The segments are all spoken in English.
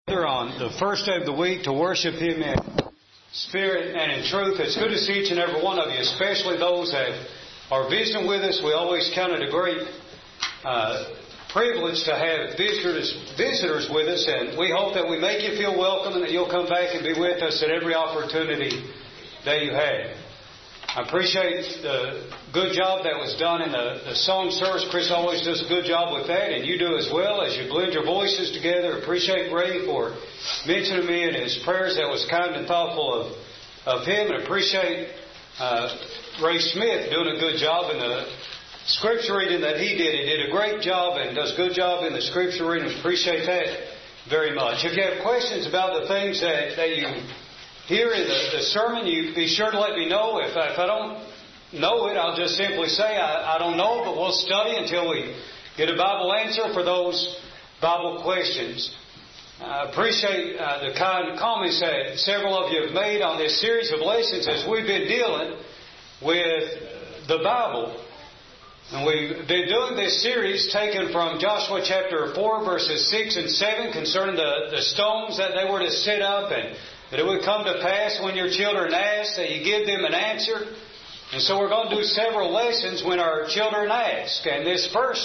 On the first day of the week to worship Him in spirit and in truth. It's good to see each and every one of you, especially those that are visiting with us. We always count it a great privilege to have visitors with us, and we hope that we make you feel welcome and that you'll come back and be with us at every opportunity that you have. I appreciate the good job that was done in the song service. Chris always does a good job with that, and you do as well as you blend your voices together. Appreciate Ray for mentioning me in his prayers. That was kind and thoughtful of him. And appreciate Ray Smith doing a good job in the scripture reading that he did. He did a great job and does a good job in the scripture reading. Appreciate that very much. If you have questions about the things that you hear in the sermon, you be sure to let me know. If I don't know it, I'll just simply say I don't know, but we'll study until we get a Bible answer for those Bible questions. I appreciate the kind comments that several of you have made on this series of lessons as we've been dealing with the Bible. And we've been doing this series taken from Joshua chapter 4 verses 6 and 7 concerning the stones that they were to set up, and that it would come to pass when your children ask that you give them an answer. And so we're going to do several lessons when our children ask. And this first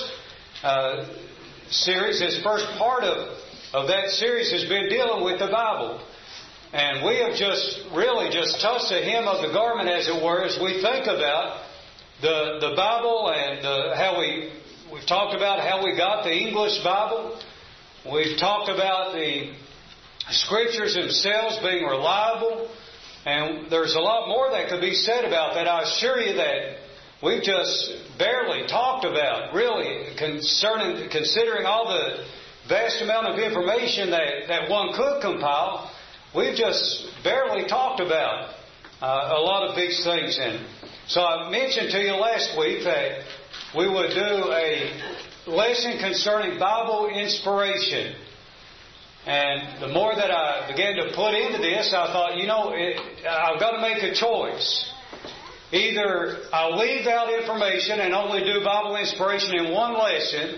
first part of that series has been dealing with the Bible. And we have just touched the hem of the garment, as it were, as we think about the Bible and how we've talked about how we got the English Bible. We've talked about the Scriptures themselves being reliable, and there's a lot more that could be said about that. I assure you that we've just barely talked about, really, considering all the vast amount of information that one could compile. We've just barely talked about a lot of these things. And so I mentioned to you last week that we would do a lesson concerning Bible inspiration. And the more that I began to put into this, I thought, I've got to make a choice. Either I'll leave out information and only do Bible inspiration in one lesson,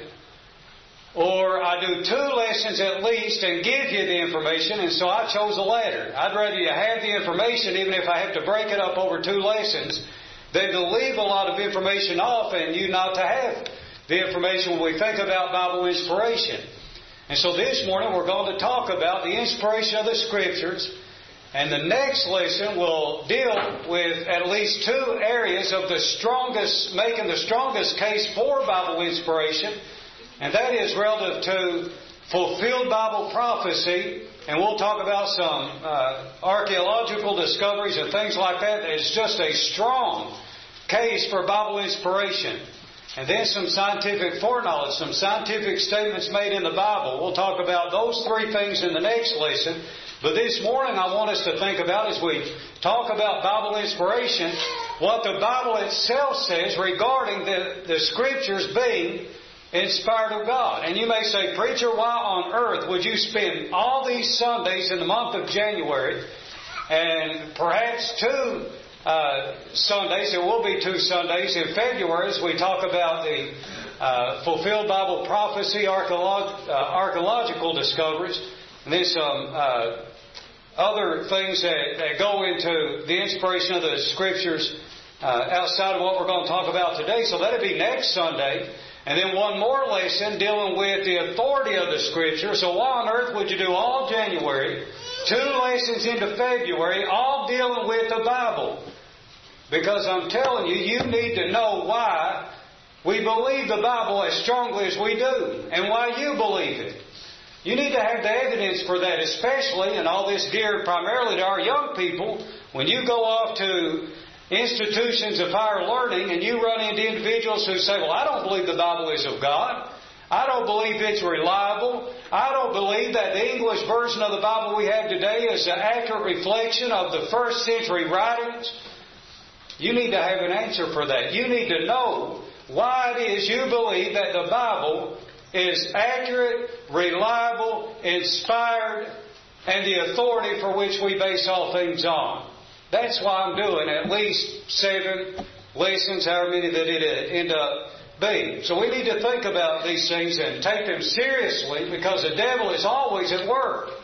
or I do two lessons at least and give you the information. And so I chose the latter. I'd rather you have the information, even if I have to break it up over two lessons, than to leave a lot of information off and you not to have the information when we think about Bible inspiration. And so this morning we're going to talk about the inspiration of the Scriptures. And the next lesson will deal with at least two areas of making the strongest case for Bible inspiration. And that is relative to fulfilled Bible prophecy. And we'll talk about some archaeological discoveries and things like that. It's just a strong case for Bible inspiration. And then some scientific foreknowledge, some scientific statements made in the Bible. We'll talk about those three things in the next lesson. But this morning I want us to think about, as we talk about Bible inspiration, what the Bible itself says regarding the Scriptures being inspired of God. And you may say, Preacher, why on earth would you spend all these Sundays in the month of January and perhaps two Sundays, there will be two Sundays in February as we talk about the fulfilled Bible prophecy, archaeological discoveries, and then some other things that go into the inspiration of the Scriptures outside of what we're going to talk about today. So that'll be next Sunday. And then one more lesson dealing with the authority of the Scripture. So why on earth would you do all January, two lessons into February, all dealing with the Bible? Because I'm telling you, you need to know why we believe the Bible as strongly as we do, and why you believe it. You need to have the evidence for that, especially, and all this geared primarily to our young people, when you go off to institutions of higher learning and you run into individuals who say, well, I don't believe the Bible is of God. I don't believe it's reliable. I don't believe that the English version of the Bible we have today is an accurate reflection of the first century writings. You need to have an answer for that. You need to know why it is you believe that the Bible is accurate, reliable, inspired, and the authority for which we base all things on. That's why I'm doing at least 7 lessons, however many that it end up being. So we need to think about these things and take them seriously, because the devil is always at work.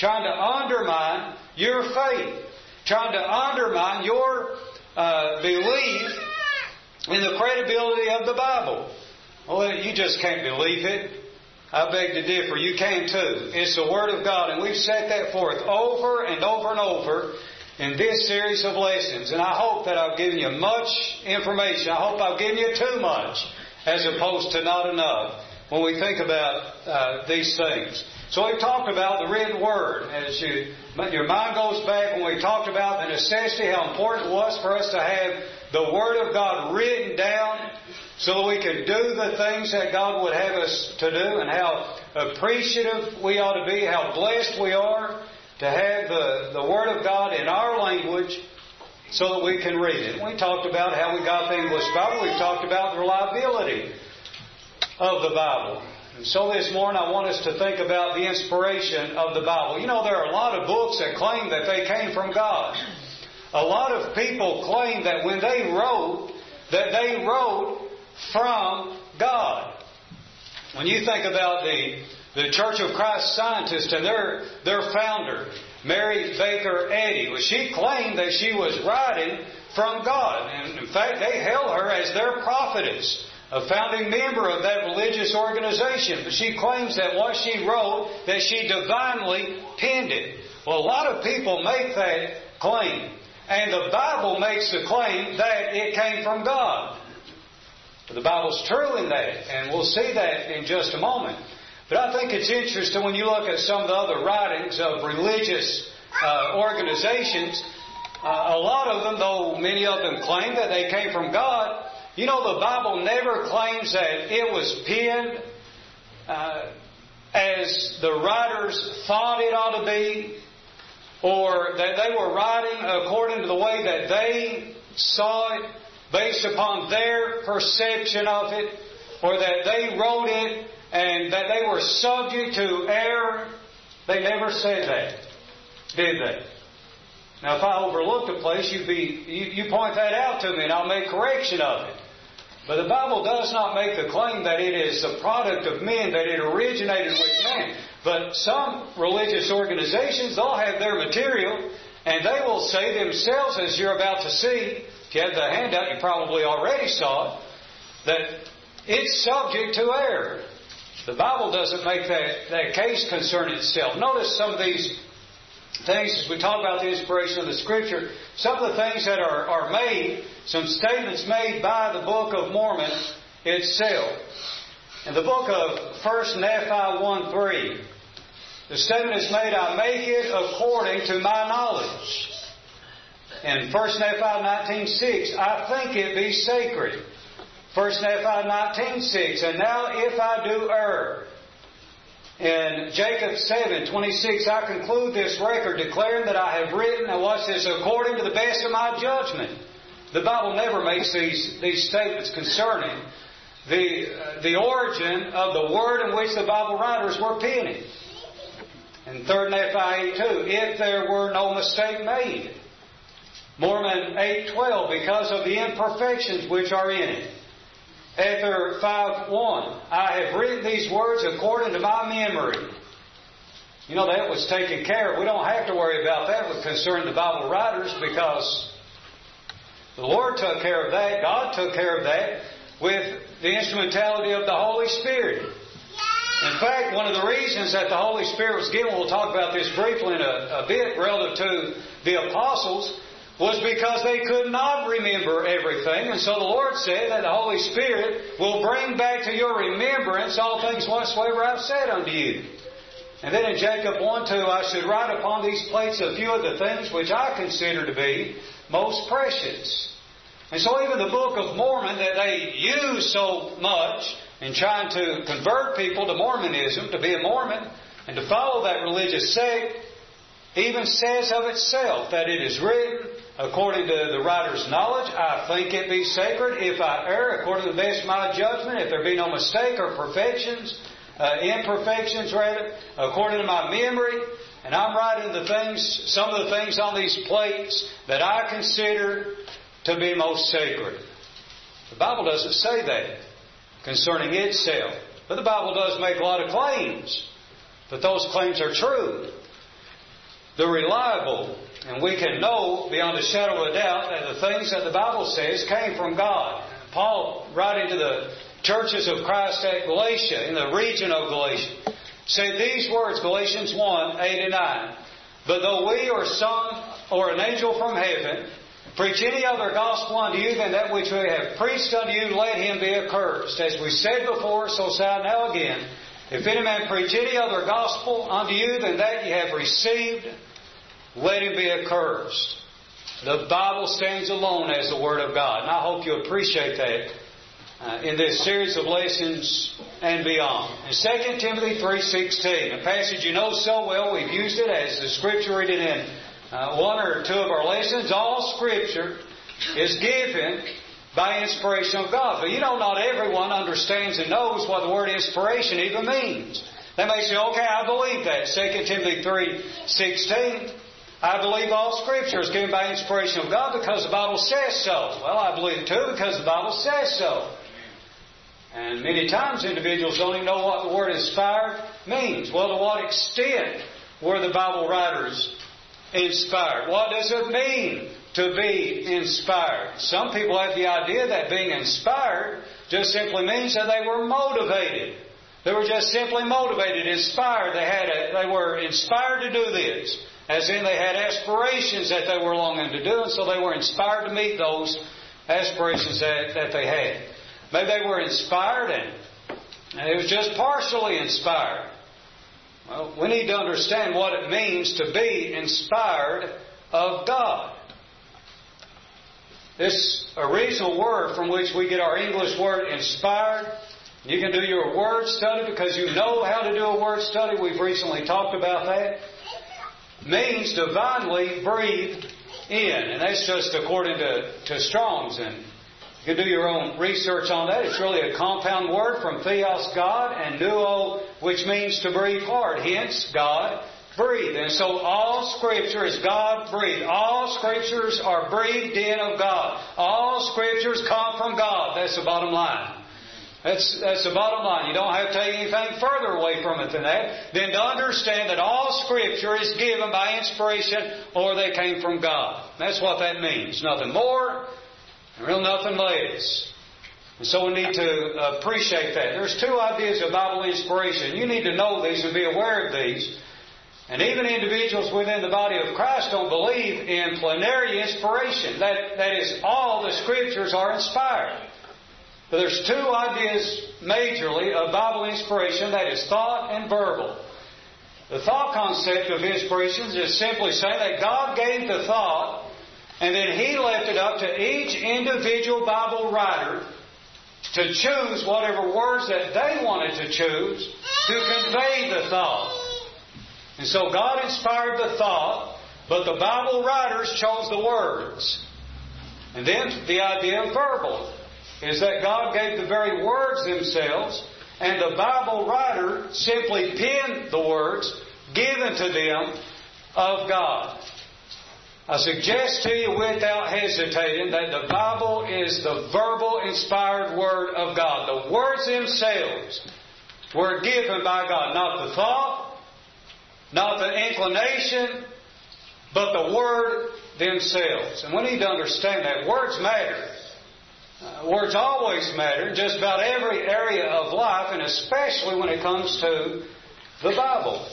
trying to undermine your faith, trying to undermine your belief in the credibility of the Bible. Well, you just can't believe it. I beg to differ. You can too. It's the Word of God, and we've set that forth over and over and over in this series of lessons. And I hope that I've given you much information. I hope I've given you too much as opposed to not enough when we think about these things. So we've talked about the written Word. As your mind goes back when we talked about the necessity, how important it was for us to have the Word of God written down so that we could do the things that God would have us to do, and how appreciative we ought to be, how blessed we are to have the Word of God in our language so that we can read it. We talked about how we got the English Bible. We've talked about the reliability of the Bible. And so this morning I want us to think about the inspiration of the Bible. You know, there are a lot of books that claim that they came from God. A lot of people claim that when they wrote, that they wrote from God. When you think about the Church of Christ scientists and their founder, Mary Baker Eddy, well, she claimed that she was writing from God. And in fact, they held her as their prophetess, a founding member of that religious organization. But she claims that what she wrote, that she divinely penned it. Well, a lot of people make that claim. And the Bible makes the claim that it came from God. The Bible's true in that, and we'll see that in just a moment. But I think it's interesting when you look at some of the other writings of religious organizations. A lot of them, though many of them claim that they came from God, you know, the Bible never claims that it was penned as the writers thought it ought to be, or that they were writing according to the way that they saw it, based upon their perception of it, or that they wrote it and that they were subject to error. They never said that, did they? Now, if I overlooked a place, you point that out to me and I'll make correction of it. But the Bible does not make the claim that it is the product of men, that it originated with men. But some religious organizations, they'll have their material and they will say themselves, as you're about to see, if you had the handout, you probably already saw it, that it's subject to error. The Bible doesn't make that case concerning itself. Notice some of these things as we talk about the inspiration of the Scripture, some of the things that are made, some statements made by the Book of Mormon itself. In the book of 1 Nephi 1:3, the statement is made, I make it according to my knowledge. In 1 Nephi 19:6, I think it be sacred. 1 Nephi 19:6, and now if I do err. In Jacob 7:26, I conclude this record declaring that I have written, and watch this, according to the best of my judgment. The Bible never makes these statements concerning the origin of the word in which the Bible writers were penning. In 3 Nephi 8:2, if there were no mistake made. Mormon 8:12, because of the imperfections which are in it. Ether 5:1, I have written these words according to my memory. You know, that was taken care of. We don't have to worry about that with concerning the Bible writers, because the Lord took care of that. God took care of that with the instrumentality of the Holy Spirit. In fact, one of the reasons that the Holy Spirit was given, we'll talk about this briefly in a bit relative to the apostles, was because they could not remember everything. And so the Lord said that the Holy Spirit will bring back to your remembrance all things whatsoever I've said unto you. And then in Jacob 1:2, I should write upon these plates a few of the things which I consider to be most precious. And so even the Book of Mormon that they use so much in trying to convert people to Mormonism, to be a Mormon, and to follow that religious sect, even says of itself that it is written, according to the writer's knowledge, I think it be sacred. If I err, according to the best of my judgment, if there be no mistake or imperfections rather, according to my memory, and I'm writing some of the things on these plates that I consider to be most sacred. The Bible doesn't say that concerning itself. But the Bible does make a lot of claims. But those claims are true. the reliable, and we can know beyond a shadow of a doubt that the things that the Bible says came from God. Paul, writing to the churches of Christ at Galatia, in the region of Galatia, said these words, Galatians 1, 8 and 9. But though we or some or an angel from heaven preach any other gospel unto you than that which we have preached unto you, let him be accursed. As we said before, so say I now again, if any man preach any other gospel unto you than that ye have received, let him be accursed. The Bible stands alone as the Word of God. And I hope you appreciate that in this series of lessons and beyond. In 2 Timothy 3:16, a passage you know so well, we've used it as the Scripture reading in one or two of our lessons. All Scripture is given by inspiration of God. But you know, not everyone understands and knows what the word inspiration even means. They may say, okay, I believe that. 2 Timothy 3:16, I believe all Scripture is given by inspiration of God because the Bible says so. Well, I believe it too because the Bible says so. And many times individuals don't even know what the word inspired means. Well, to what extent were the Bible writers inspired? What does it mean to be inspired? Some people have the idea that being inspired just simply means that they were motivated. They were just simply motivated, inspired. They were inspired to do this. As in they had aspirations that they were longing to do, and so they were inspired to meet those aspirations that they had. Maybe they were inspired and it was just partially inspired. Well, we need to understand what it means to be inspired of God. This is a original word from which we get our English word inspired. You can do your word study because you know how to do a word study. We've recently talked about that. Means divinely breathed in. And that's just according to Strong's. And you can do your own research on that. It's really a compound word from theos, God, and pneuo, which means to breathe hard. Hence, God breathed. And so all Scripture is God breathed. All Scriptures are breathed in of God. All Scriptures come from God. That's the bottom line. That's the bottom line. You don't have to take anything further away from it than that. Then to understand that all Scripture is given by inspiration or they came from God. That's what that means. Nothing more, and real nothing less. And so we need to appreciate that. There's two ideas of Bible inspiration. You need to know these and be aware of these. And even individuals within the body of Christ don't believe in plenary inspiration. That is, all the Scriptures are inspired. But there's two ideas majorly of Bible inspiration, that is thought and verbal. The thought concept of inspiration is simply saying that God gave the thought and then He left it up to each individual Bible writer to choose whatever words that they wanted to choose to convey the thought. And so God inspired the thought, but the Bible writers chose the words. And then the idea of verbal is that God gave the very words themselves, and the Bible writer simply penned the words given to them of God. I suggest to you without hesitating that the Bible is the verbal inspired Word of God. The words themselves were given by God, not the thought, not the inclination, but the Word themselves. And we need to understand that words matter. Words always matter in just about every area of life, and especially when it comes to the Bible.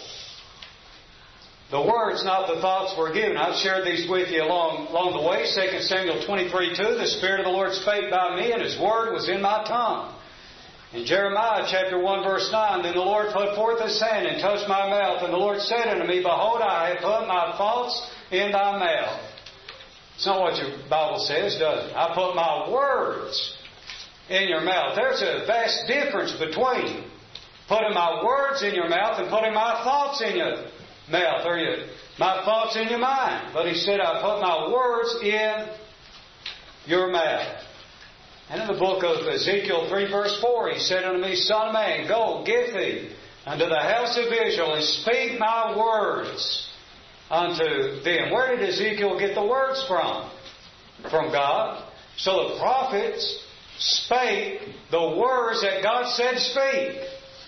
The words, not the thoughts, were given. I've shared these with you along the way. 2 Samuel 23:2, the Spirit of the Lord spake by me, and His Word was in my tongue. In Jeremiah chapter 1 verse 9, then the Lord put forth His hand and touched my mouth, and the Lord said unto me, Behold, I have put my thoughts in thy mouth. It's not what your Bible says, does it? I put my words in your mouth. There's a vast difference between putting my words in your mouth and putting my thoughts in your mouth, or my thoughts in your mind. But He said, I put my words in your mouth. And in the book of Ezekiel 3 verse 4, He said unto me, Son of man, go, get thee unto the house of Israel, and speak my words unto them. Where did Ezekiel get the words from? From God. So the prophets spake the words that God said speak.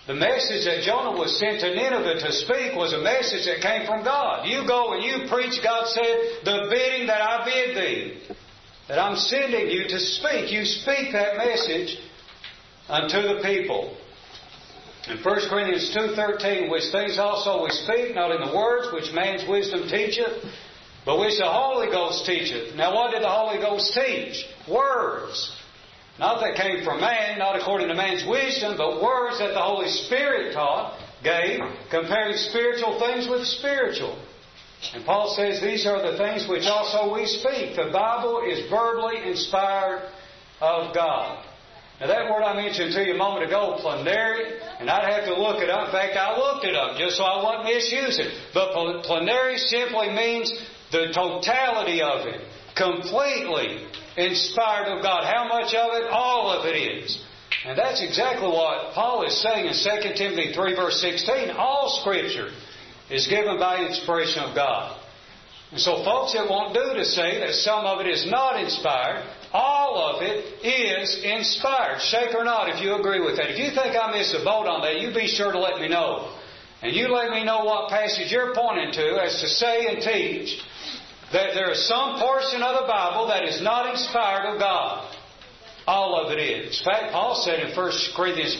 The message that Jonah was sent to Nineveh to speak was a message that came from God. You go and you preach, God said, the bidding that I bid thee, that I'm sending you to speak. You speak that message unto the people. In 1 Corinthians 2:13, which things also we speak, not in the words which man's wisdom teacheth, but which the Holy Ghost teacheth. Now what did the Holy Ghost teach? Words. Not that came from man, not according to man's wisdom, but words that the Holy Spirit gave, comparing spiritual things with spiritual. And Paul says these are the things which also we speak. The Bible is verbally inspired of God. Now that word I mentioned to you a moment ago, plenary, and I'd have to look it up. In fact, I looked it up just so I wouldn't misuse it. But plenary simply means the totality of it. Completely inspired of God. How much of it? All of it is. And that's exactly what Paul is saying in 2 Timothy 3 verse 16. All Scripture is given by inspiration of God. And so folks, it won't do to say that some of it is not inspired. All of it is inspired. Shake or not if you agree with that. If you think I missed a boat on that, you be sure to let me know. And you let me know what passage you're pointing to as to say and teach that there is some portion of the Bible that is not inspired of God. All of it is. In fact, Paul said in 1 Corinthians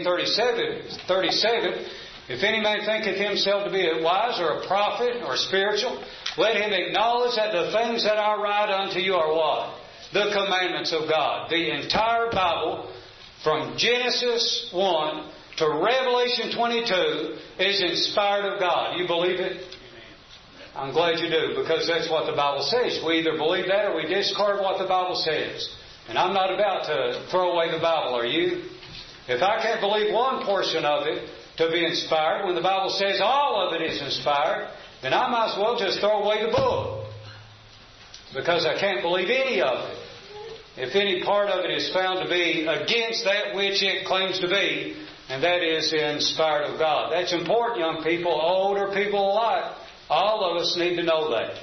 14:37, if any man thinketh himself to be a wise or a prophet or spiritual, let him acknowledge that the things that I write unto you are what? The commandments of God. The entire Bible, from Genesis 1 to Revelation 22, is inspired of God. You believe it? I'm glad you do, because that's what the Bible says. We either believe that or we discard what the Bible says. And I'm not about to throw away the Bible, are you? If I can't believe one portion of it to be inspired, when the Bible says all of it is inspired, then I might as well just throw away the book. Because I can't believe any of it. If any part of it is found to be against that which it claims to be, and that is inspired of God. That's important, young people, older people alike. All of us need to know that.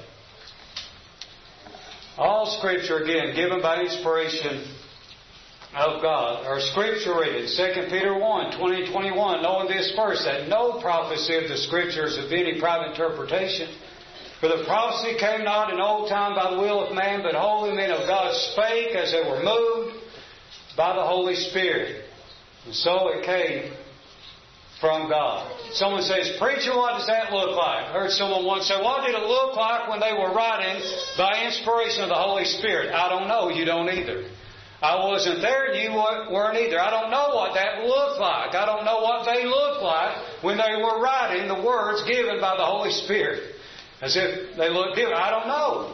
All Scripture, again, given by inspiration of God. Our Scripture reading, 2 Peter 1, 20-21, knowing this first, that no prophecy of the Scriptures is of any private interpretation. For the prophecy came not in old time by the will of man, but holy men of God spake as they were moved by the Holy Spirit. And so it came from God. Someone says, preacher, what does that look like? I heard someone once say, what did it look like when they were writing by inspiration of the Holy Spirit? I don't know. You don't either. I wasn't there and you weren't either. I don't know what that looked like. I don't know what they looked like when they were writing the words given by the Holy Spirit. As if they looked different. I don't know.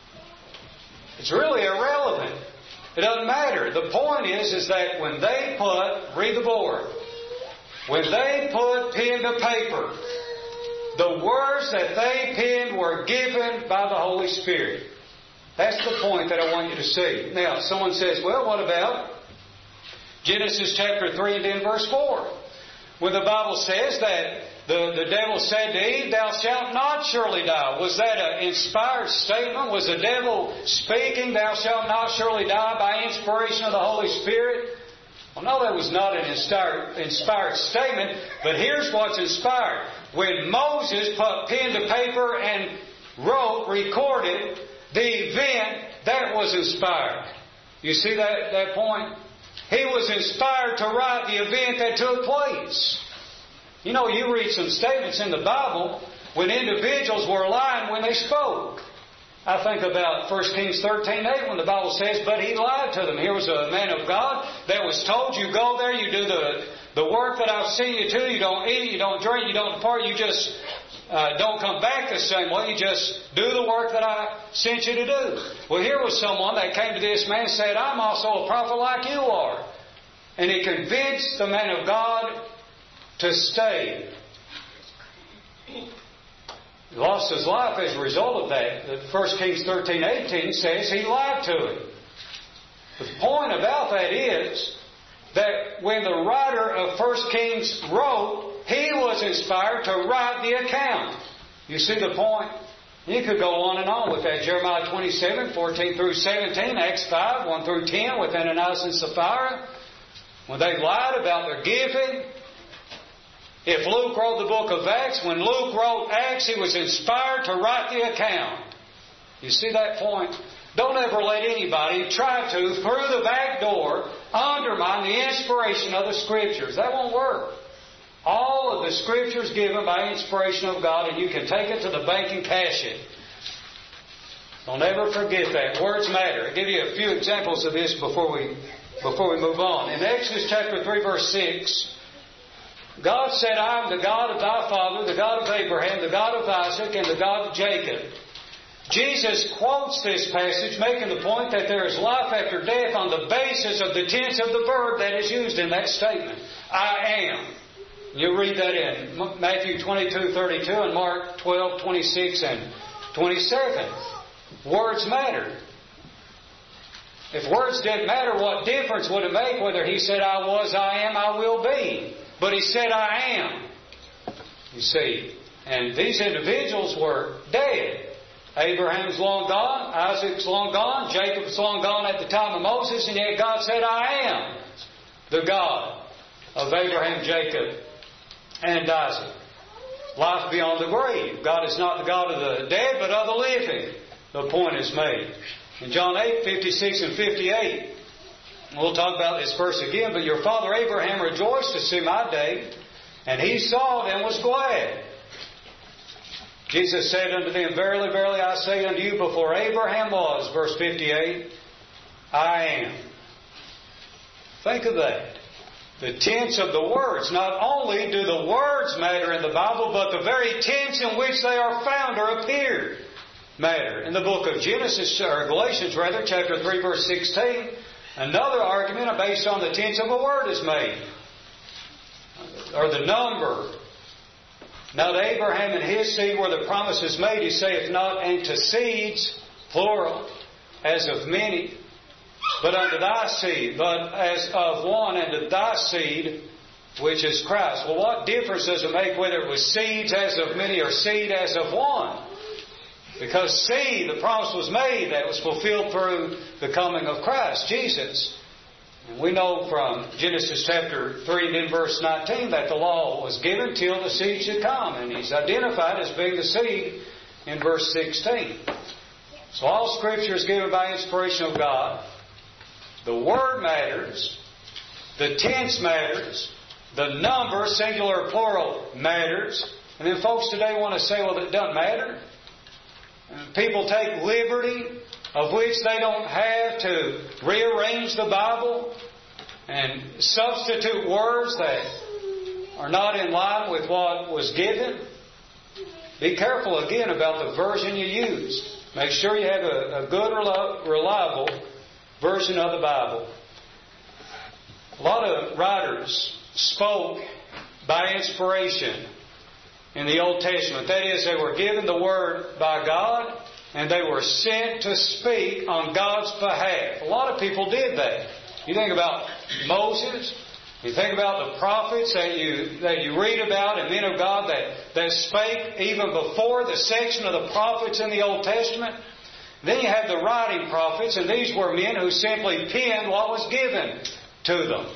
It's really irrelevant. It doesn't matter. The point is that when they read the board, when they put pen to paper, the words that they penned were given by the Holy Spirit. That's the point that I want you to see. Now, someone says, well, what about Genesis chapter 3 and then verse 4? When the Bible says that the devil said to Eve, thou shalt not surely die. Was that an inspired statement? Was the devil speaking, thou shalt not surely die, by inspiration of the Holy Spirit? Well, no, that was not an inspired statement, but here's what's inspired. When Moses put pen to paper and recorded the event, that was inspired. You see that point? He was inspired to write the event that took place. You know, you read some statements in the Bible when individuals were lying when they spoke. I think about 1 Kings 13:8 when the Bible says, but he lied to them. Here was a man of God that was told, you go there, you do the work that I've sent you to, you don't eat, you don't drink, you don't depart, you just don't come back the same way, you just do the work that I sent you to do. Well, here was someone that came to this man and said, I'm also a prophet like you are. And he convinced the man of God to stay. He lost his life as a result of that. 1 Kings 13:18 says he lied to him. The point about that is that when the writer of 1 Kings wrote, he was inspired to write the account. You see the point? You could go on and on with that. Jeremiah 27:14-17, Acts 5, 1-10 with Ananias and Sapphira. When they lied about their giving, If Luke wrote the book of Acts, when Luke wrote Acts, he was inspired to write the account. You see that point? Don't ever let anybody try to, through the back door, undermine the inspiration of the Scriptures. That won't work. All of the Scriptures given by inspiration of God, and you can take it to the bank and cash it. Don't ever forget that. Words matter. I'll give you a few examples of this before we move on. In Exodus chapter 3, verse 6, God said, I am the God of thy father, the God of Abraham, the God of Isaac, and the God of Jacob. Jesus quotes this passage, making the point that there is life after death on the basis of the tense of the verb that is used in that statement. I am. You'll read that in Matthew 22:32 and Mark 12:26 and 27. Words matter. If words didn't matter, what difference would it make whether He said, I was, I am, I will be? But He said, I am. You see. And these individuals were dead. Abraham's long gone, Isaac's long gone, Jacob's long gone at the time of Moses, and yet God said, I am the God of Abraham, Jacob, and Isaac. Life beyond the grave. God is not the God of the dead, but of the living. The point is made. In John 8:56 and 58, we'll talk about this verse again, but your father Abraham rejoiced to see my day, and he saw it and was glad. Jesus said unto them, Verily, verily, I say unto you, before Abraham was, verse 58, I am. Think of that. The tense of the words. Not only do the words matter in the Bible, but the very tense in which they are found or appear matter. In the book of Galatians, chapter 3, verse 16, another argument based on the tense of a word is made. Or the number. Now to Abraham and his seed were the promises made, he saith not unto seeds, plural, as of many, but unto thy seed, but as of one, and to thy seed, which is Christ. Well, what difference does it make whether it was seeds as of many or seed as of one? Because seed, the promise was made, that was fulfilled through the coming of Christ, Jesus. And we know from Genesis chapter 3 and then verse 19 that the law was given till the seed should come. And He's identified as being the seed in verse 16. So all Scripture is given by inspiration of God. The Word matters. The tense matters. The number, singular or plural, matters. And then folks today want to say, well, it doesn't matter. And people take liberty of which they don't have to rearrange the Bible and substitute words that are not in line with what was given. Be careful again about the version you use. Make sure you have a good, reliable version of the Bible. A lot of writers spoke by inspiration in the Old Testament. That is, they were given the Word by God, and they were sent to speak on God's behalf. A lot of people did that. You think about Moses. You think about the prophets that you read about, and men of God that spake even before the section of the prophets in the Old Testament. Then you have the writing prophets, and these were men who simply penned what was given to them.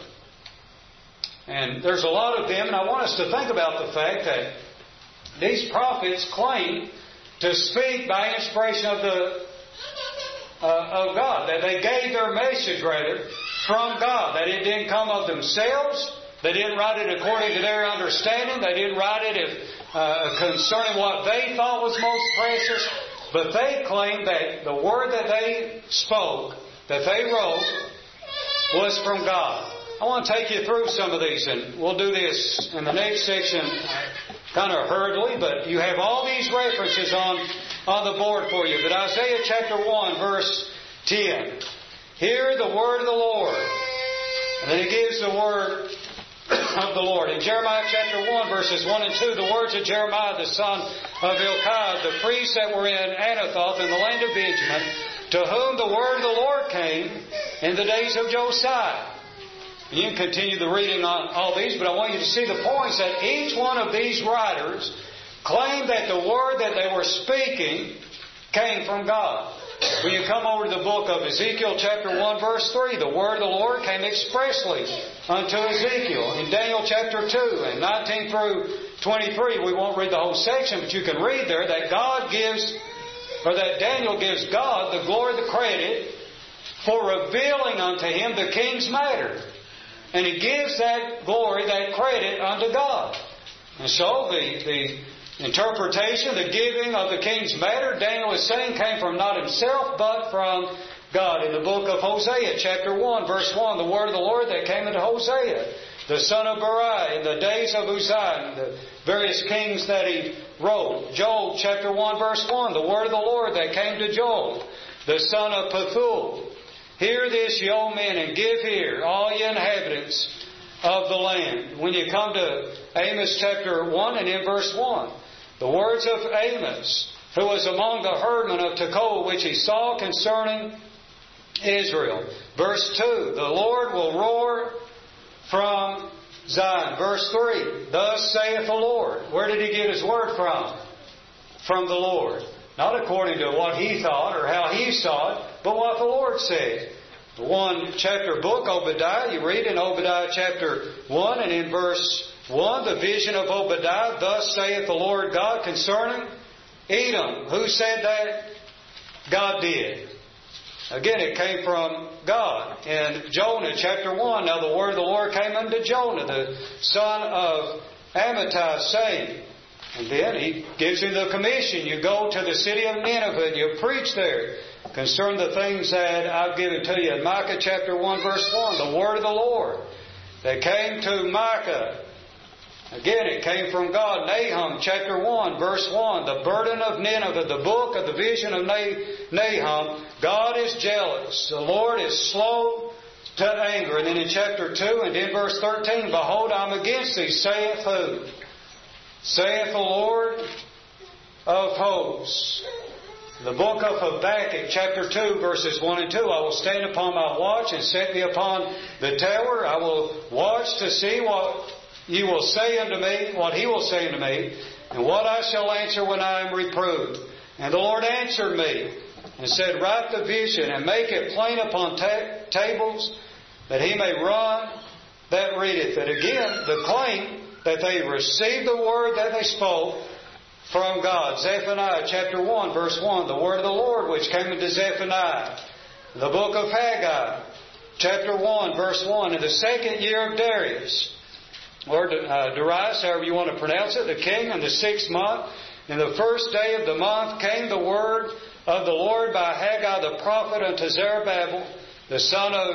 And there's a lot of them, and I want us to think about the fact that these prophets claim to speak by inspiration of God, that they gave their message from God, that it didn't come of themselves, they didn't write it according to their understanding, they didn't write it concerning what they thought was most precious, but they claimed that the word that they spoke, that they wrote, was from God. I want to take you through some of these, and we'll do this in the next section kind of hurriedly, but you have all these references on the board for you. But Isaiah chapter 1, verse 10. Hear the word of the Lord. And then He gives the word of the Lord. In Jeremiah chapter 1, verses 1 and 2, the words of Jeremiah the son of Hilkiah, the priests that were in Anathoth in the land of Benjamin, to whom the word of the Lord came in the days of Josiah. You can continue the reading on all these, but I want you to see the points that each one of these writers claimed that the word that they were speaking came from God. When you come over to the book of Ezekiel chapter 1 verse 3, the word of the Lord came expressly unto Ezekiel. In Daniel chapter 2 and 19 through 23, we won't read the whole section, but you can read there that Daniel gives God the glory, the credit for revealing unto him the king's matter. And he gives that glory, that credit unto God. And so the interpretation, the giving of the king's matter, Daniel is saying, came from not himself, but from God. In the book of Hosea, chapter 1, verse 1, the word of the Lord that came into Hosea, the son of Beriah, in the days of Uzziah, the various kings that he wrote. Joel, chapter 1, verse 1, the word of the Lord that came to Joel, the son of Pethuel. Hear this, ye old men, and give ear, all ye inhabitants of the land. When you come to Amos chapter 1 and in verse 1, the words of Amos, who was among the herdmen of Tekoa, which he saw concerning Israel. Verse 2, the Lord will roar from Zion. Verse 3, thus saith the Lord. Where did he get his word from? From the Lord. Not according to what he thought or how he saw it, but what the Lord said. The one chapter book, Obadiah, you read in Obadiah chapter 1 and in verse 1, the vision of Obadiah, thus saith the Lord God concerning Edom. Who said that? God did. Again, it came from God. In Jonah chapter 1, now the word of the Lord came unto Jonah, the son of Amittai, saying, and then he gives him the commission. You go to the city of Nineveh and you preach there concerning the things that I've given to you. In Micah chapter 1 verse 1, the word of the Lord that came to Micah. Again, it came from God. Nahum chapter 1 verse 1, the burden of Nineveh, the book of the vision of Nahum. God is jealous. The Lord is slow to anger. And then in chapter 2 and in verse 13, behold, I'm against thee, saith who? Saith the Lord of hosts. The book of Habakkuk, chapter 2, verses 1 and 2. I will stand upon my watch and set me upon the tower. I will watch to see what you will say unto me, what he will say unto me, and what I shall answer when I am reproved. And the Lord answered me and said, write the vision and make it plain upon tables, that he may run that readeth it. Again, the claim that they received the word that they spoke from God. Zephaniah chapter 1 verse 1, the word of the Lord which came into Zephaniah. The book of Haggai chapter 1 verse 1, in the second year of Darius, or Darius, however you want to pronounce it, the king, in the 6th month, in the first day of the month came the word of the Lord by Haggai the prophet unto Zerubbabel, the son of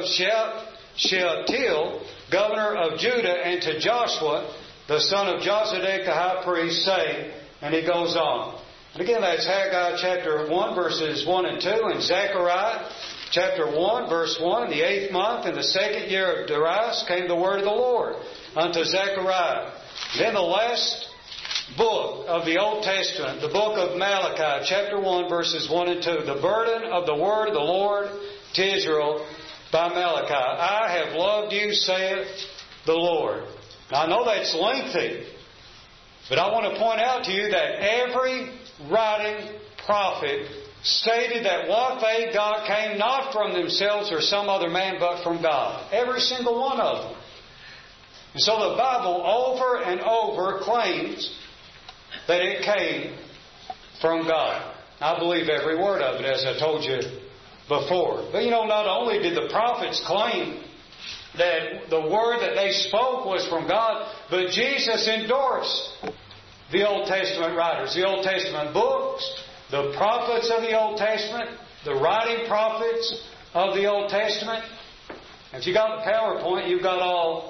Shealtiel, governor of Judah, and to Joshua, the son of Josedek the high priest, saying, and he goes on. And again, that's Haggai chapter 1, verses 1 and 2, and Zechariah chapter 1, verse 1, in the 8th month, in the 2nd year of Darius, came the word of the Lord unto Zechariah. Then the last book of the Old Testament, the book of Malachi, chapter 1, verses 1 and 2, the burden of the word of the Lord to Israel by Malachi. I have loved you, saith the Lord. Now, I know that's lengthy, but I want to point out to you that every writing prophet stated that what they got came not from themselves or some other man, but from God. Every single one of them. And so the Bible over and over claims that it came from God. I believe every word of it, as I told you before. But not only did the prophets claim that the word that they spoke was from God, but Jesus endorsed the Old Testament writers, the Old Testament books, the prophets of the Old Testament, the writing prophets of the Old Testament. If you got the PowerPoint, you've got all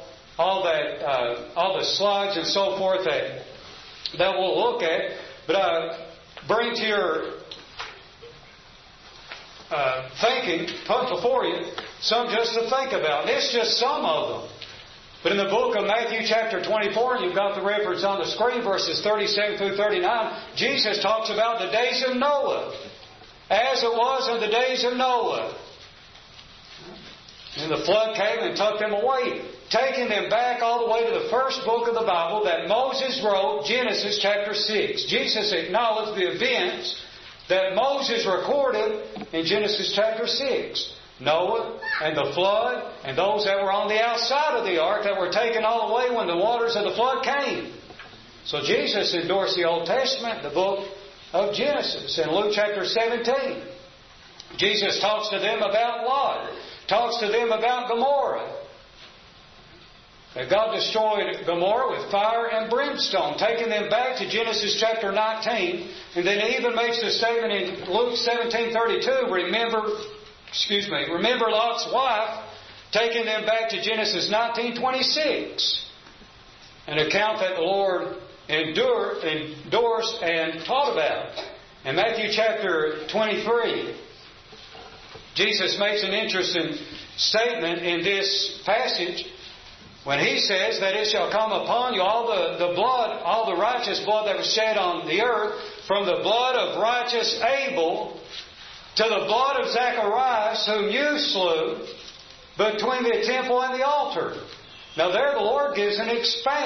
the slides and so forth that we'll look at. But I bring to your thinking, put before you, some just to think about. And it's just some of them. But in the book of Matthew chapter 24, and you've got the reference on the screen, verses 37 through 39, Jesus talks about the days of Noah, as it was in the days of Noah. And the flood came and took them away, taking them back all the way to the first book of the Bible that Moses wrote, Genesis chapter 6. Jesus acknowledged the events that Moses recorded in Genesis chapter 6. Noah and the flood and those that were on the outside of the ark that were taken all away when the waters of the flood came. So Jesus endorsed the Old Testament, the book of Genesis. In Luke chapter 17, Jesus talks to them about Lot, talks to them about Gomorrah. That God destroyed Gomorrah with fire and brimstone, taking them back to Genesis chapter 19. And then he even makes a statement in Luke 17:32, remember Lot's wife, taking them back to Genesis 19:26. An account that the Lord endorsed and taught about. In Matthew chapter 23, Jesus makes an interesting statement in this passage when He says that it shall come upon you all the blood, all the righteous blood that was shed on the earth, from the blood of righteous Abel to the blood of Zacharias, whom you slew between the temple and the altar. Now there the Lord gives an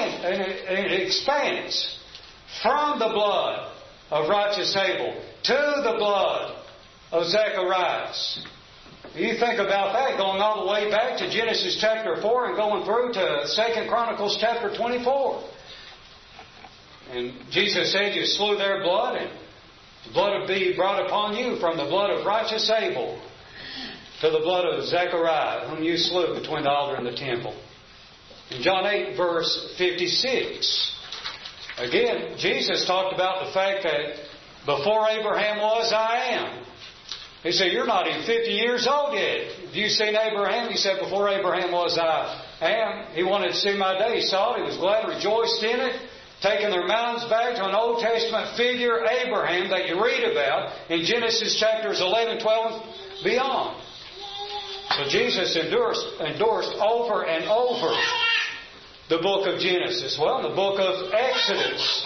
expanse from the blood of righteous Abel to the blood of Zacharias. You think about that, going all the way back to Genesis chapter 4 and going through to 2 Chronicles chapter 24. And Jesus said, you slew their blood, and the blood will be brought upon you from the blood of righteous Abel to the blood of Zechariah, whom you slew between the altar and the temple. In John 8, verse 56, again, Jesus talked about the fact that before Abraham was, I am. He said, you're not even 50 years old yet. Have you seen Abraham? He said, before Abraham was, I am. He wanted to see my day. He saw it. He was glad, rejoiced in it. Taking their minds back to an Old Testament figure, Abraham, that you read about in Genesis chapters 11, 12, and beyond. So Jesus endorsed over and over the book of Genesis. Well, in the book of Exodus,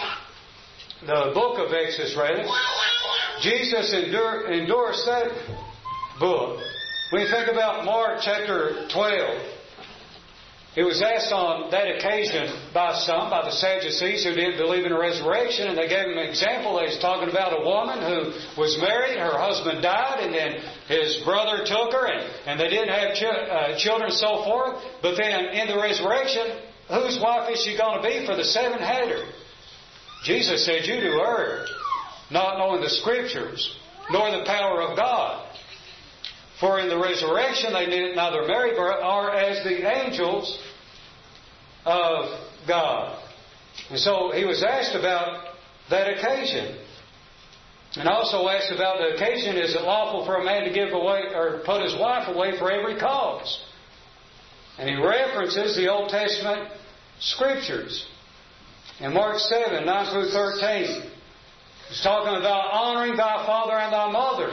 Jesus endorsed that book. When you think about Mark chapter 12, he was asked on that occasion by the Sadducees who didn't believe in a resurrection, and they gave him an example. They was talking about a woman who was married, her husband died, and then his brother took her, and they didn't have children and so forth. But then in the resurrection, whose wife is she going to be? For the seven had her. Jesus said, you do err, not knowing the Scriptures, nor the power of God. For in the resurrection they neither marry nor are as the angels of God. And so he was asked about that occasion. And also asked about the occasion, is it lawful for a man to give away or put his wife away for every cause? And he references the Old Testament Scriptures. In Mark 7, 9 through 13, he's talking about honoring thy father and thy mother.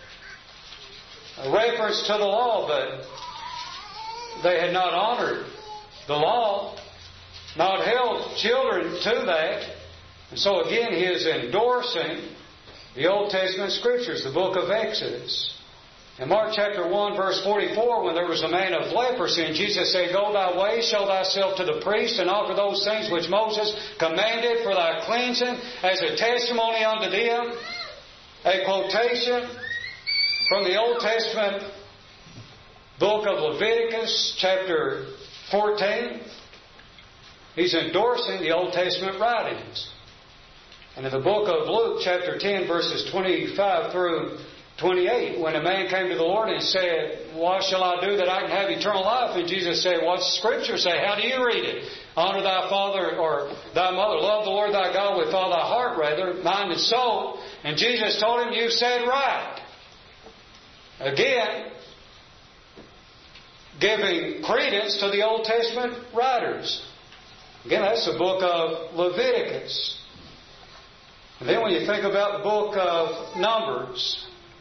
A reference to the law, but they had not honored the law, not held children to that. And so again, he is endorsing the Old Testament Scriptures, the book of Exodus. In Mark chapter 1, verse 44, when there was a man of leprosy, and Jesus said, go thy way, show thyself to the priest, and offer those things which Moses commanded for thy cleansing as a testimony unto them. A quotation from the Old Testament book of Leviticus, chapter 14. He's endorsing the Old Testament writings. And in the book of Luke, chapter 10, verses 25 through 28, when a man came to the Lord and said, what shall I do that I can have eternal life? And Jesus said, what's the Scripture say? How do you read it? Honor thy father or thy mother. Love the Lord thy God with all thy heart, mind and soul. And Jesus told him, you've said right. Again, giving credence to the Old Testament writers. Again, that's the book of Leviticus. And then when you think about the book of Numbers,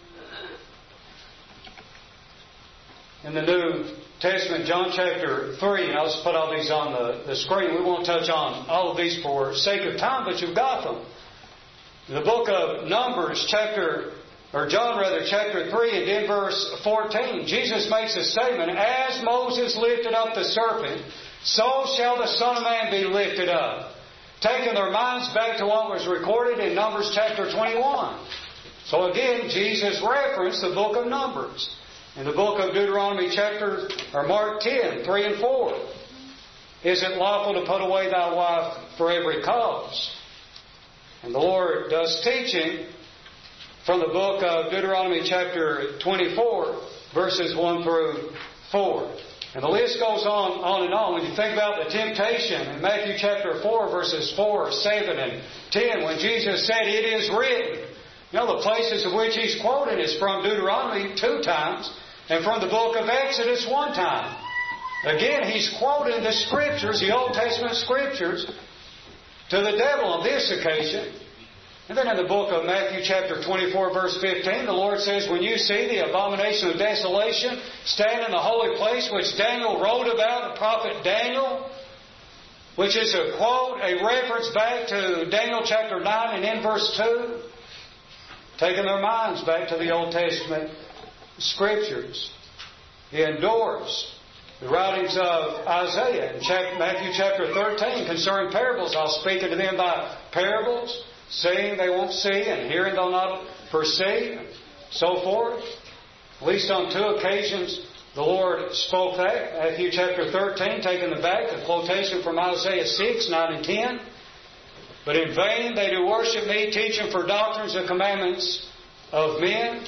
in the New Testament, John chapter 3, and I'll just put all these on the screen. We won't touch on all of these for sake of time, but you've got them. In the book of Numbers, chapter 3, and then verse 14, Jesus makes a statement, as Moses lifted up the serpent, so shall the Son of Man be lifted up. Taking their minds back to what was recorded in Numbers chapter 21. So again, Jesus referenced the book of Numbers. In the book of Deuteronomy Mark 10, 3 and 4. Is it lawful to put away thy wife for every cause? And the Lord does teaching from the book of Deuteronomy chapter 24, verses 1 through 4. And the list goes on and on. When you think about the temptation in Matthew chapter 4, verses 4, 7, and 10, when Jesus said, "It is written." You know, the places of which He's quoting is from Deuteronomy 2 times, and from the book of Exodus 1 time. Again, He's quoting the Scriptures, the Old Testament Scriptures, to the devil on this occasion. And then in the book of Matthew chapter 24, verse 15, the Lord says, "When you see the abomination of desolation stand in the holy place, which Daniel wrote about, the prophet Daniel," which is a quote, a reference back to Daniel chapter 9 and in verse 2, taking their minds back to the Old Testament Scriptures. He endorsed the writings of Isaiah in Matthew chapter 13 concerning parables. "I'll speak unto them by parables. Seeing they won't see, and hearing they'll not perceive," so forth. At least on 2 occasions the Lord spoke that. Matthew chapter 13, taking the back, a quotation from Isaiah 6, 9 and 10. "But in vain they do worship me, teaching for doctrines and commandments of men.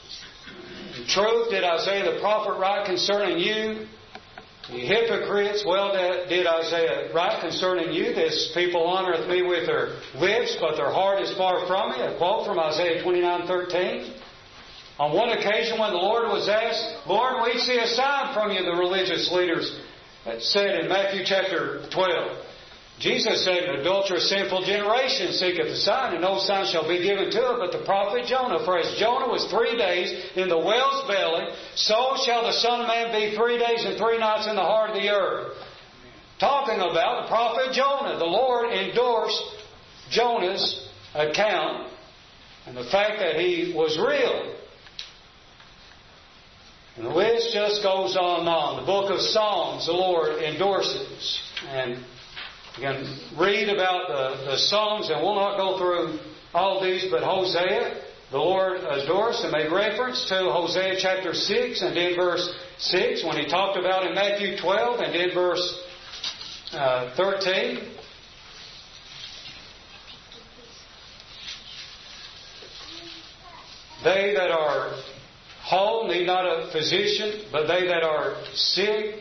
In truth did Isaiah the prophet write concerning you, ye hypocrites. Well did Isaiah write concerning you, this people honoreth me with their lips, but their heart is far from me." A quote from Isaiah 29:13. On one occasion when the Lord was asked, "Lord, we see a sign from you," the religious leaders said in Matthew chapter 12. Jesus said, "An adulterous, sinful generation seeketh a sign, and no sign shall be given to it but the prophet Jonah. For as Jonah was 3 days in the whale's belly, so shall the Son of Man be 3 days and 3 nights in the heart of the earth." Talking about the prophet Jonah. The Lord endorsed Jonah's account and the fact that he was real. And the list just goes on and on. The book of Psalms the Lord endorses. And you can read about the Psalms, and we'll not go through all these, but Hosea, the Lord endorsed and made reference to Hosea chapter 6 and in verse 6, when He talked about in Matthew 12 and in verse 13. "They that are whole need not a physician, but they that are sick."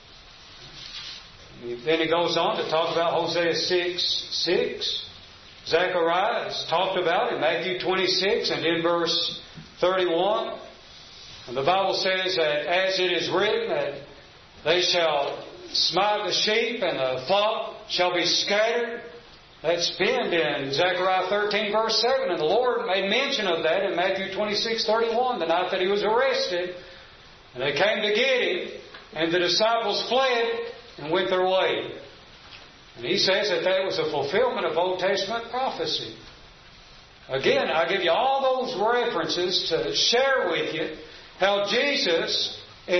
Then he goes on to talk about Hosea 6:6. Zechariah is talked about in Matthew 26 and in verse 31. And the Bible says that as it is written that they shall smite the sheep and the flock shall be scattered. That's penned in Zechariah 13 verse 7. And the Lord made mention of that in Matthew 26:31, the night that He was arrested. And they came to get Him, and the disciples fled and went their way. And He says that was a fulfillment of Old Testament prophecy. Again, I give you all those references to share with you how Jesus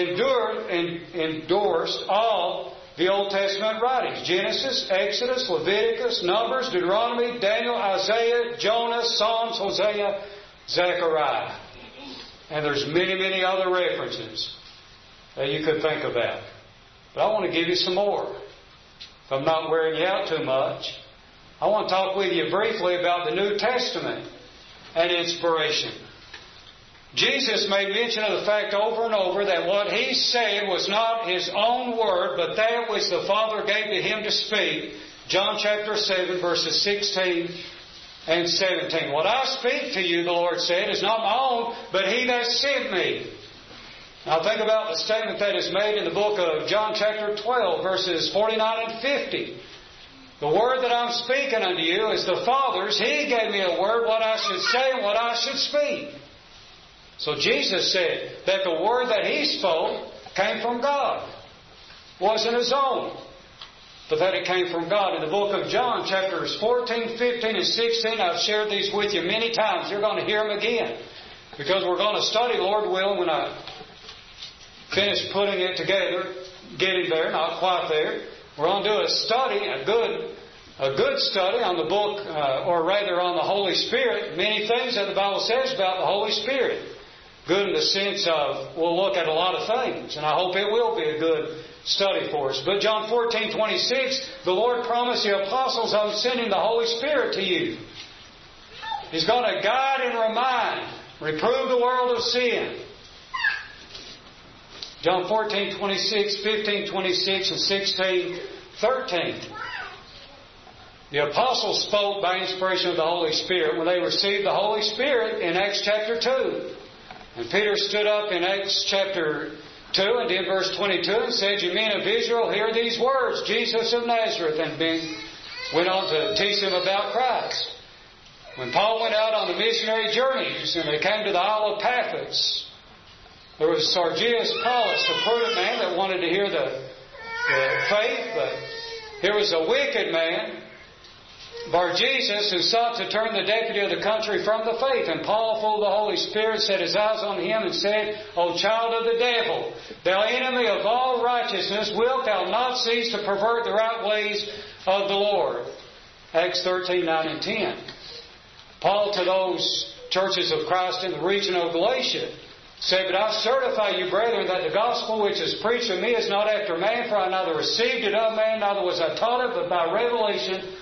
endorsed all the Old Testament writings. Genesis, Exodus, Leviticus, Numbers, Deuteronomy, Daniel, Isaiah, Jonah, Psalms, Hosea, Zechariah. And there's many, many other references that you could think about. But I want to give you some more. If I'm not wearing you out too much, I want to talk with you briefly about the New Testament and inspiration. Jesus made mention of the fact over and over that what He said was not His own word, but that which the Father gave to Him to speak. John chapter 7, verses 16 and 17. "What I speak to you," the Lord said, "is not my own, but He that sent me." Now think about the statement that is made in the book of John chapter 12, verses 49 and 50. "The word that I'm speaking unto you is the Father's. He gave me a word what I should say and what I should speak." So Jesus said that the word that He spoke came from God. It wasn't His own, but that it came from God. In the book of John, chapters 14, 15, and 16, I've shared these with you many times. You're going to hear them again, because we're going to study, Lord willing, when I finish putting it together, getting there, not quite there. We're going to do a study, a good a good study on the book, or rather on the Holy Spirit. Many things that the Bible says about the Holy Spirit. Good in the sense of, we'll look at a lot of things, and I hope it will be a good study for us. But John 14:26, the Lord promised the apostles, I'm sending the Holy Spirit to you. He's going to guide and remind, reprove the world of sin. John 14:26, 15:26, and 16:13. The apostles spoke by inspiration of the Holy Spirit when they received the Holy Spirit in Acts chapter 2. And Peter stood up in Acts chapter 2 and in verse 22 and said, "You men of Israel, hear these words, Jesus of Nazareth," and went on to teach them about Christ. When Paul went out on the missionary journeys and they came to the Isle of Paphos, there was Sergius Paulus, a prudent man that wanted to hear the faith, but here was a wicked man, Bar-Jesus, who sought to turn the deputy of the country from the faith. And Paul, full of the Holy Spirit, set his eyes on him and said, "O child of the devil, thou enemy of all righteousness, wilt thou not cease to pervert the right ways of the Lord?" Acts 13:9 and 10. Paul to those churches of Christ in the region of Galatia said, "But I certify you, brethren, that the gospel which is preached of me is not after man, for I neither received it of man, neither was I taught it, but by revelation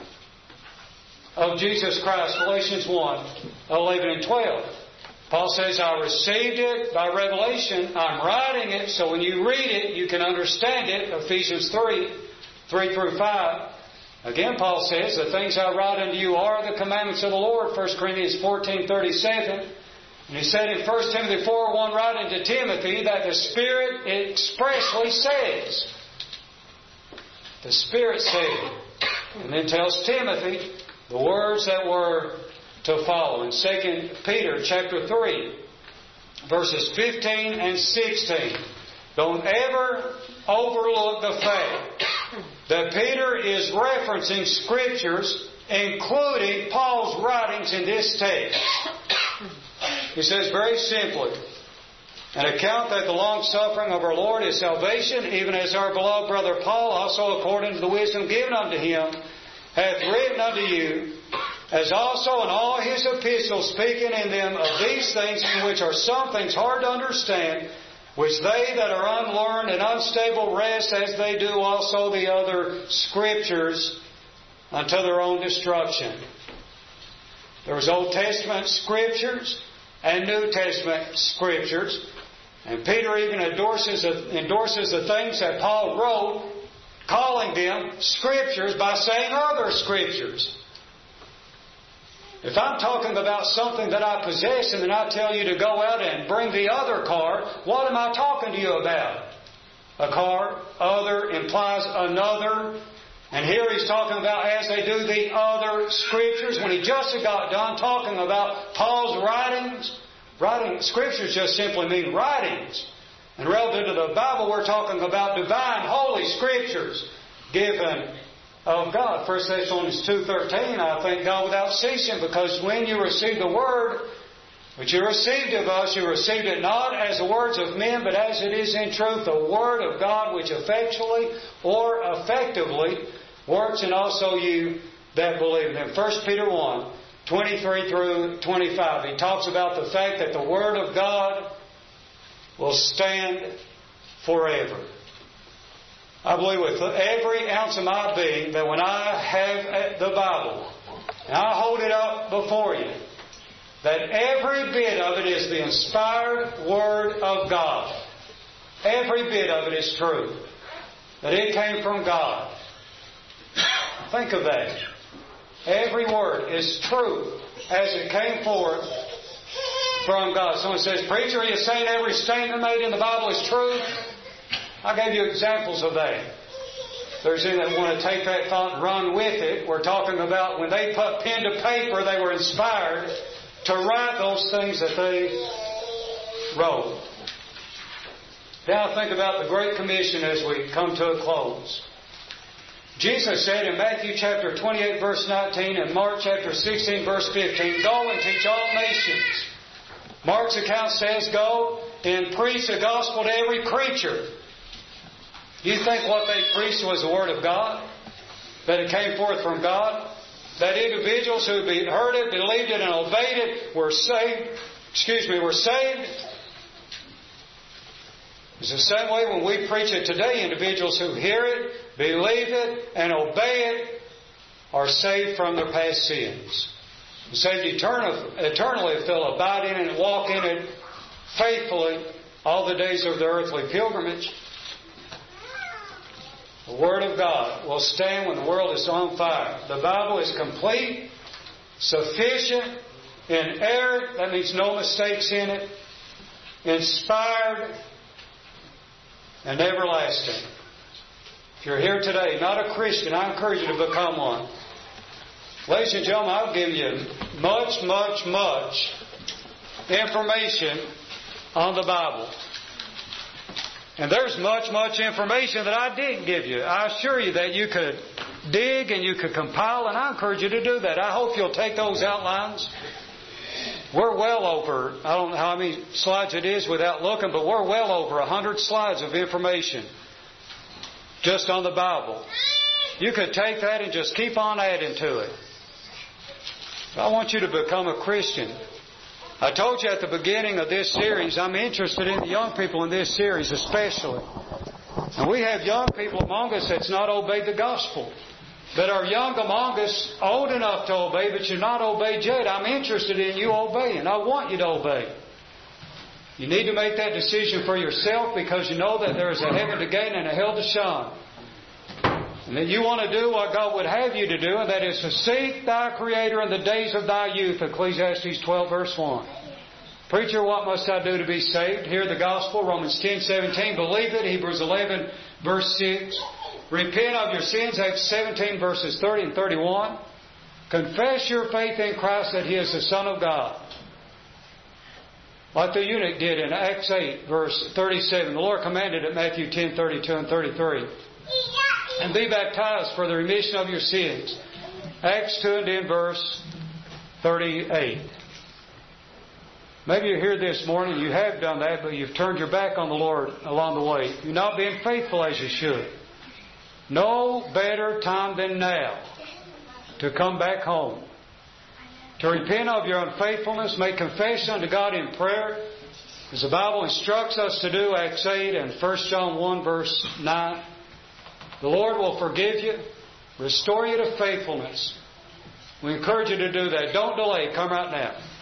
of Jesus Christ." Galatians 1:11 and 12. Paul says, "I received it by revelation. I'm writing it, so when you read it, you can understand it." Ephesians 3 through 5. Again, Paul says, "The things I write unto you are the commandments of the Lord." 1 Corinthians 14:37. And he said in 1 Timothy 4:1, writing to Timothy, that the Spirit expressly says. The Spirit said. And then tells Timothy the words that were to follow. In 2 Peter chapter 3, verses 15 and 16. Don't ever overlook the fact that Peter is referencing Scriptures, including Paul's writings in this text. He says very simply, "An account that the long-suffering of our Lord is salvation, even as our beloved brother Paul, also according to the wisdom given unto him, hath written unto you, as also in all his epistles, speaking in them of these things, in which are some things hard to understand, which they that are unlearned and unstable wrest, as they do also the other Scriptures, unto their own destruction." There was Old Testament Scriptures and New Testament Scriptures. And Peter even endorses the things that Paul wrote, calling them Scriptures by saying other Scriptures. If I'm talking about something that I possess and then I tell you to go out and bring the other car, what am I talking to you about? A car, other, implies another. And here he's talking about as they do the other Scriptures. When he just got done talking about Paul's writings, Scriptures just simply mean writings. And relative to the Bible, we're talking about divine, holy Scriptures given of God. 1 Thessalonians 2:13, "I thank God without ceasing, because when you received the Word, which you received of us, you received it not as the words of men, but as it is in truth, the Word of God, which effectually or effectively works in also you that believe." In 1 Peter 1:23 through 25, he talks about the fact that the Word of God will stand forever. I believe with every ounce of my being that when I have the Bible and I hold it up before you, that every bit of it is the inspired Word of God. Every bit of it is true. That it came from God. Think of that. Every word is true as it came forth from God. Someone says, "Preacher, are you saying every statement made in the Bible is true?" I gave you examples of that. There's any that want to take that thought and run with it. We're talking about when they put pen to paper, they were inspired to write those things that they wrote. Now think about the Great Commission as we come to a close. Jesus said in Matthew chapter 28 verse 19 and Mark chapter 16 verse 15, "Go and teach all nations." Mark's account says, "Go and preach the gospel to every creature." Do you think what they preached was the Word of God? that it came forth from God? That individuals who heard it, believed it, and obeyed it were saved? Were saved? It's the same way when we preach it today. Individuals who hear it, believe it, and obey it are saved from their past sins. Saved eternally if they'll abide in it and walk in it faithfully all the days of their earthly pilgrimage. The Word of God will stand when the world is on fire. The Bible is complete, sufficient, inerrant, that means no mistakes in it, inspired, and everlasting. If you're here today, not a Christian, I encourage you to become one. Ladies and gentlemen, I'll give you much information on the Bible. And there's much information that I didn't give you. I assure you that you could dig and you could compile, and I encourage you to do that. I hope you'll take those outlines. We're well over, I don't know how many slides it is without looking, but we're well over 100 slides of information just on the Bible. You could take that and just keep on adding to it. I want you to become a Christian. I told you at the beginning of this series, I'm interested in the young people in this series especially. And we have young people among us that's not obeyed the gospel. That are young among us, old enough to obey, but you're not obeyed yet. I'm interested in you obeying. I want you to obey. You need to make that decision for yourself because you know that there is a heaven to gain and a hell to shun. And that you want to do what God would have you to do, and that is to seek thy Creator in the days of thy youth, Ecclesiastes 12 verse 1. Preacher, what must I do to be saved? Hear the gospel, Romans 10:17. Believe it, Hebrews 11 verse 6. Repent of your sins, Acts 17 verses 30 and 31. Confess your faith in Christ that He is the Son of God. Like the eunuch did in Acts 8 verse 37. The Lord commanded at Matthew 10:32 and 33. And be baptized for the remission of your sins. Acts 2 and 10 verse 38. Maybe you're here this morning, you have done that, but you've turned your back on the Lord along the way. You're not being faithful as you should. No better time than now to come back home. To repent of your unfaithfulness, make confession unto God in prayer, as the Bible instructs us to do, Acts 8 and 1 John 1 verse 9. The Lord will forgive you, restore you to faithfulness. We encourage you to do that. Don't delay. Come right now.